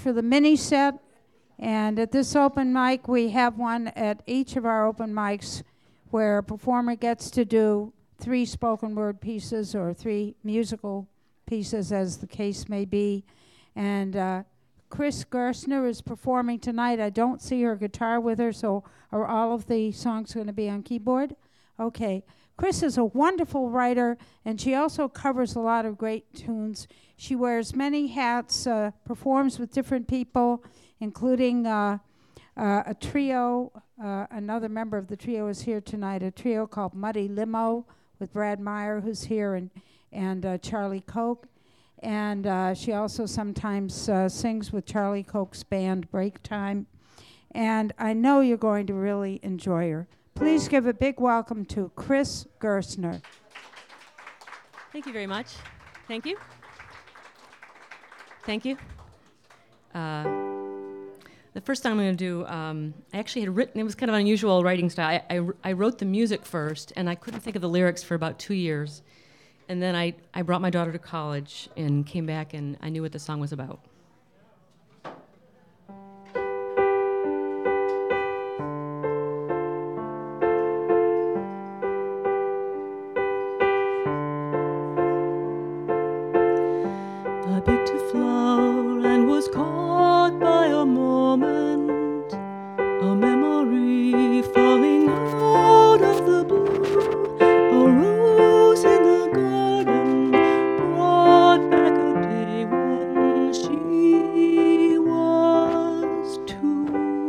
for the mini set. And at this open mic, we have one at each of our open mics where a performer gets to do 3 spoken word pieces or 3 musical pieces, as the case may be. And Chris Gerstner is performing tonight. I don't see her guitar with her, so are all of the songs going to be on keyboard? Okay. Chris is a wonderful writer, and she also covers a lot of great tunes. She wears many hats, performs with different people, including a trio. Another member of the trio is here tonight, a trio called Muddy Limo with Brad Meyer, who's here, and Charlie Koch. And she also sometimes sings with Charlie Koch's band, Break Time. And I know you're going to really enjoy her. Please give a big welcome to Chris Gerstner. Thank you very much. Thank you. Thank you. The first song I'm going to do, I actually had written, it was kind of an unusual writing style. I wrote the music first, and I couldn't think of the lyrics for about 2 years. And then I brought my daughter to college and came back, and I knew what the song was about. I picked a flower and was caught by a moment, a memory falling out of the blue, a rose in the garden brought back a day when she was 2.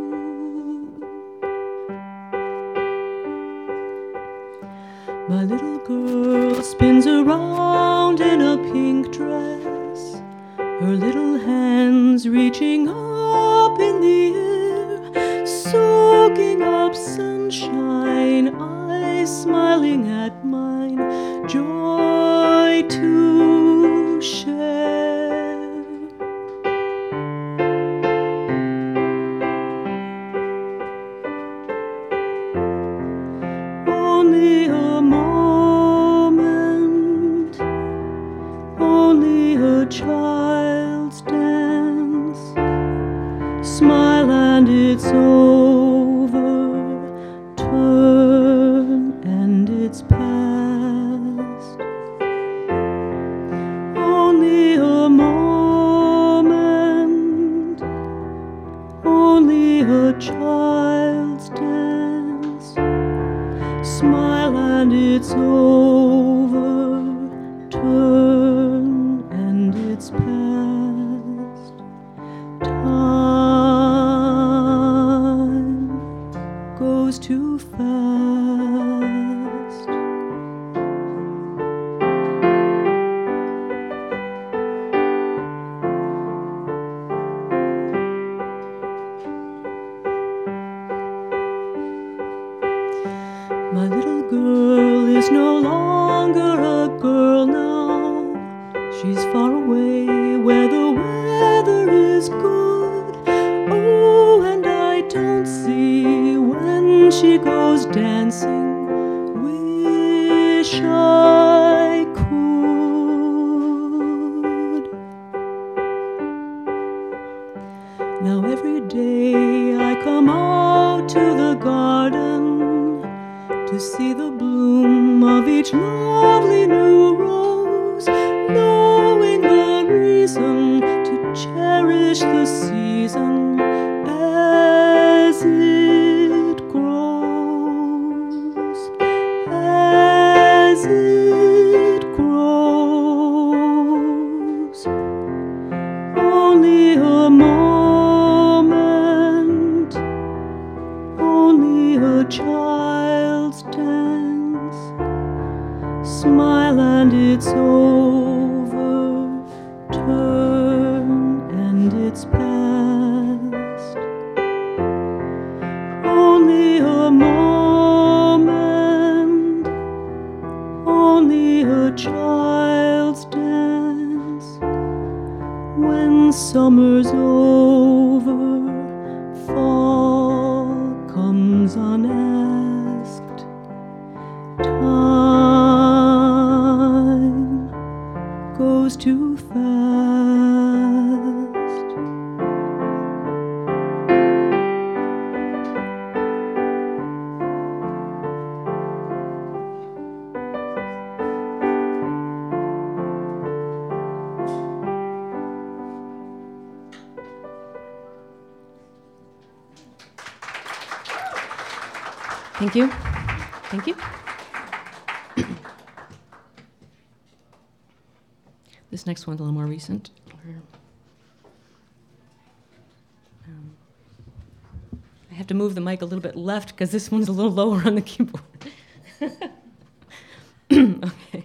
My little girl spins around in a pink dress, her little hands reaching up in the air, soaking up sunshine, eyes smiling at mine, joy to share. Only a moment, only a child's dance, smile and it's over, turn and it's past. Only a moment, only a child's dance, smile and it's over, turn and it's past. Time goes too fast. My little girl is no longer a girl now. She's far away where the weather is good. Oh, and I don't see when she goes dancing. Wish I could. Now every day I come out to the garden to see the bloom of each lovely new rose, knowing the reason to cherish the season as it grows, as it grows. Only a moment, only a child's dance, smile and it's over, turn and it's past. Only a moment, only a child's dance. When summer's over, fall comes unasked. Time goes too fast. Thank you. Thank you. This next one's a little more recent. I have to move the mic a little bit left because this one's a little lower on the keyboard. Okay.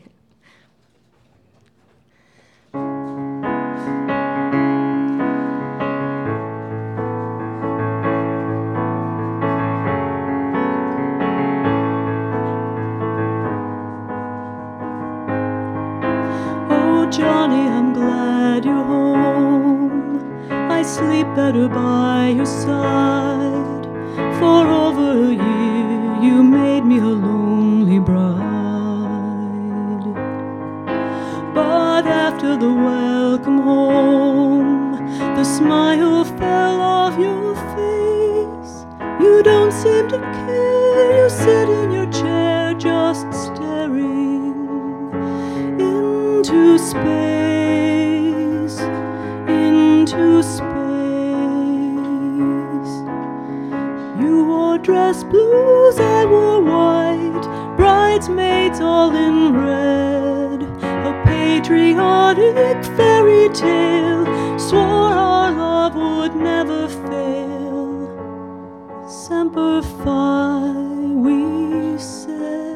Johnny, I'm glad you're home. I sleep better by your side. For over a year you made me a lonely bride. But after the welcome home, the smile fell off your face. You don't seem to care. You sit in your chair just staring into space, into space. You wore dress blues, I wore white, bridesmaids all in red. A patriotic fairy tale swore our love would never fail. Semper Fi, we said.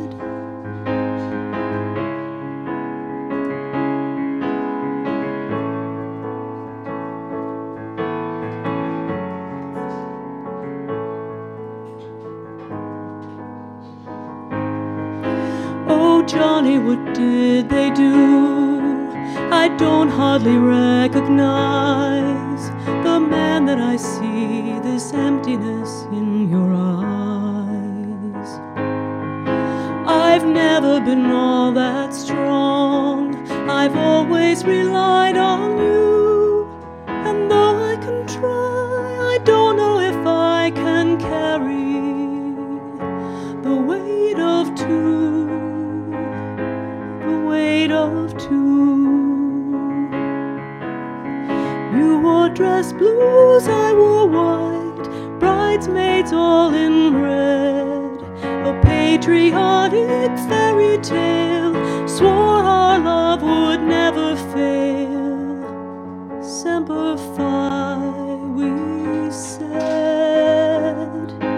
Oh, Johnny, what did they do? I don't hardly recognize the man that I see, this emptiness in your eyes. I've never been all that strong. I've always relied on you. And though I can try, I don't know if I can carry the weight of two. Of two. You wore dress blues, I wore white, bridesmaids all in red. A patriotic fairy tale swore our love would never fail. Semper Fi, we said.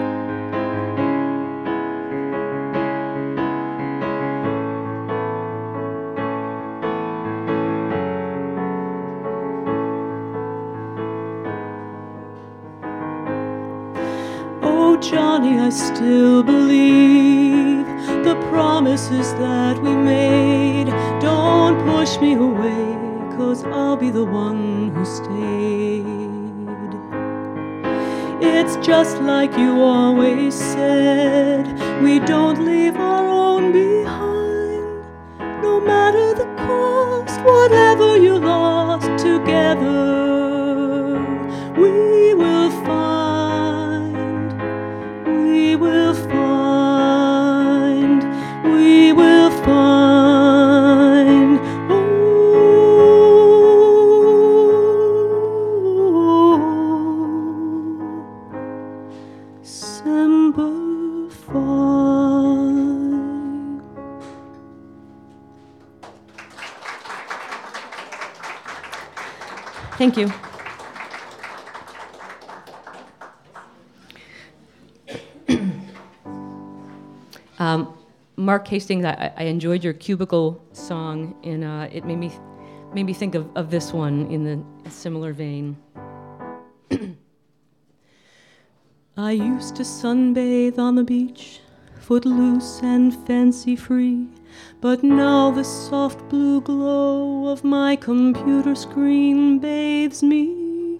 Johnny, I still believe the promises that we made. Don't push me away, 'cause I'll be the one who stayed. It's just like you always said, we don't leave our own behind. No matter the cost, whatever you lost, together we will find. We will find, we will find. Oh, Semper Fi. Thank you. Mark Hastings, I enjoyed your cubicle song, and it made me think of this one in a similar vein. I used to sunbathe on the beach, footloose and fancy-free, but now the soft blue glow of my computer screen bathes me.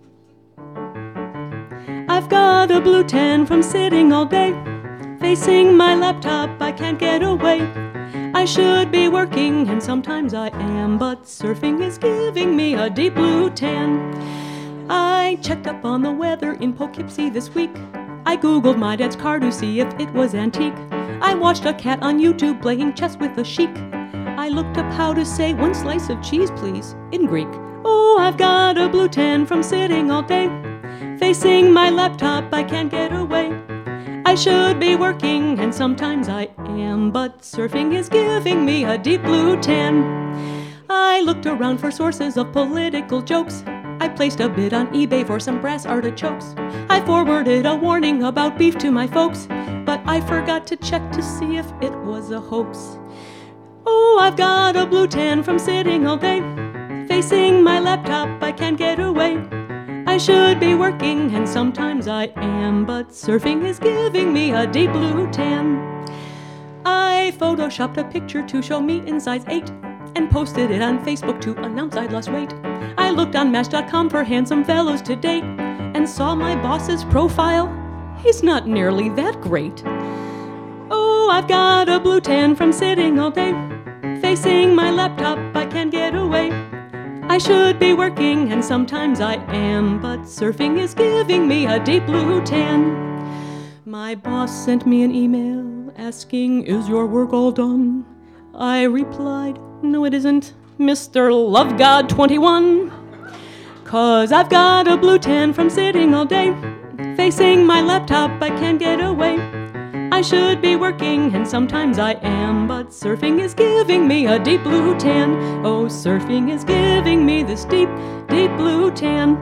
I've got a blue tan from sitting all day, facing my laptop, I can't get away. I should be working, and sometimes I am, but surfing is giving me a deep blue tan. I checked up on the weather in Poughkeepsie this week. I googled my dad's car to see if it was antique. I watched a cat on YouTube playing chess with a sheik. I looked up how to say 1 slice of cheese, please, in Greek. Oh, I've got a blue tan from sitting all day, facing my laptop, I can't get away. I I should be working, and sometimes I am, but surfing is giving me a deep blue tan. I looked around for sources of political jokes. I placed a bid on eBay for some brass artichokes. I forwarded a warning about beef to my folks, but I forgot to check to see if it was a hoax. Oh, I've got a blue tan from sitting all day. Facing my laptop, I can't get away. I should be working, and sometimes I am, but surfing is giving me a deep blue tan. I photoshopped a picture to show me in size 8 and posted it on Facebook to announce I'd lost weight. I looked on Match.com for handsome fellows to date and saw my boss's profile. He's not nearly that great. Oh, I've got a blue tan from sitting all day. Facing my laptop, I can't get away. I should be working, and sometimes I am, but surfing is giving me a deep blue tan. My boss sent me an email asking, "Is your work all done?" I replied, "No, it isn't, Mr. Love God 21. 'Cause I've got a blue tan from sitting all day. Facing my laptop, I can't get away. I should be working, and sometimes I am, but surfing is giving me a deep blue tan. Oh, surfing is giving me this deep, deep blue tan."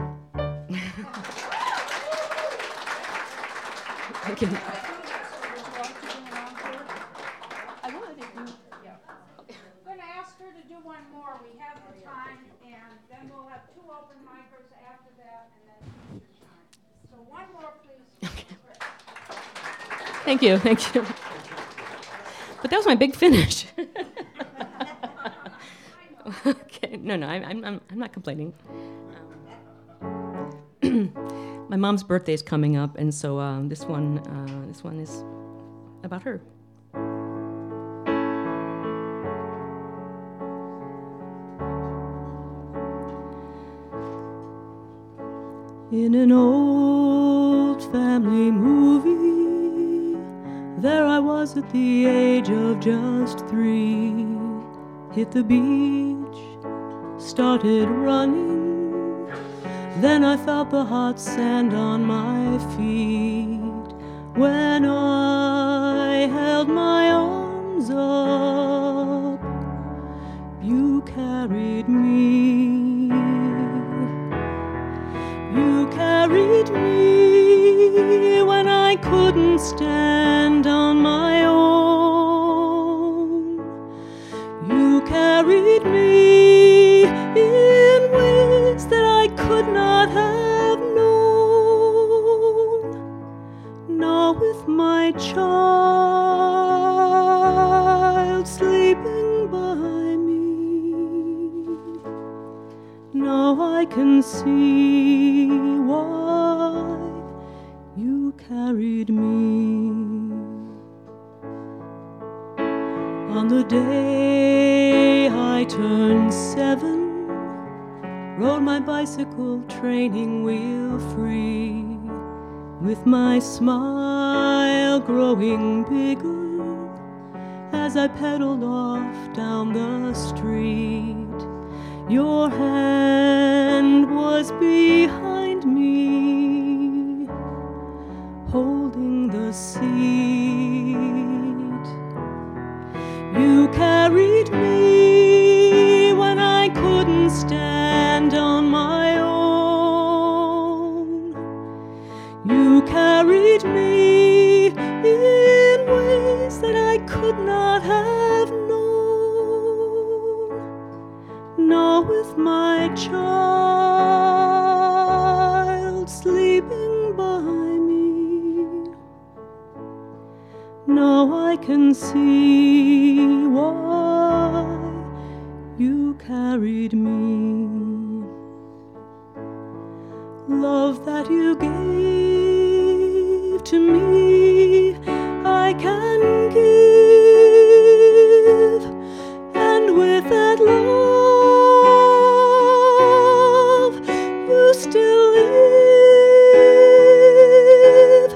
Okay. I'm going to ask her to do one more. We have the time, and then we'll have 2 open micers after that, and then teacher time. So one more, please. Okay. Thank you, thank you. But that was my big finish. Okay, no, I'm not complaining. My mom's birthday is coming up, and so this one is about her. In an old family movie, there I was at the age of just 3. Hit the beach, started running, then I felt the hot sand on my feet. When I held my arms up, you carried me. You carried me when I couldn't stand on my own. You carried me in ways that I could not have known. Now with my child sleeping by me, now I can see why you carried me. On the day I turned 7, rode my bicycle training wheel free, with my smile growing bigger as I pedaled off down the street. Your hand was behind me, holding the seat. You carried me when I couldn't stand on my own. You carried me in ways that I could not have known. Now with my child sleeping by me, now I can see why you carried me. Love that you gave to me, I can give, and with that love, you still live.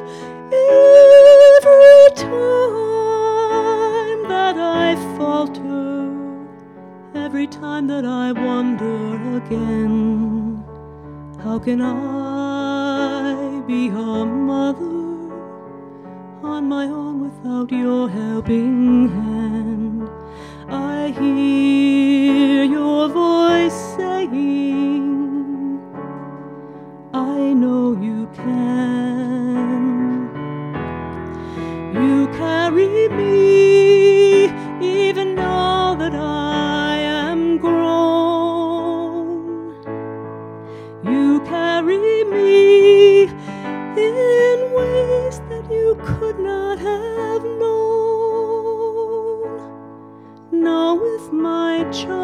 Every time that I falter, every time that I wonder again, how can I be a mother on my own without your helping hand. I hear your voice saying, I know you can. You carry me even now that I am grown. You carry me in ways that you could not have known. Now with my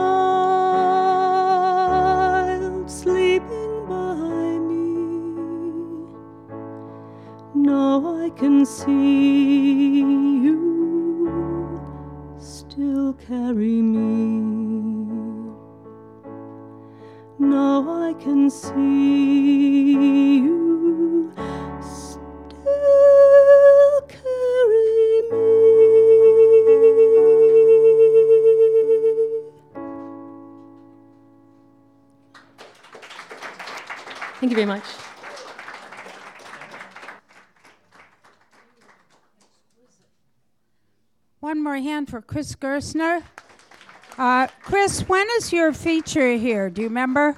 child sleeping by me, now I can see you still carry me. Now I can see you still carry me. Thank you very much. One more hand for Chris Gersner. Chris, when is your feature here? Do you remember?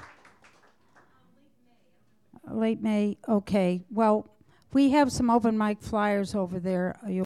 Late May. Okay. Well, we have some open mic flyers over there.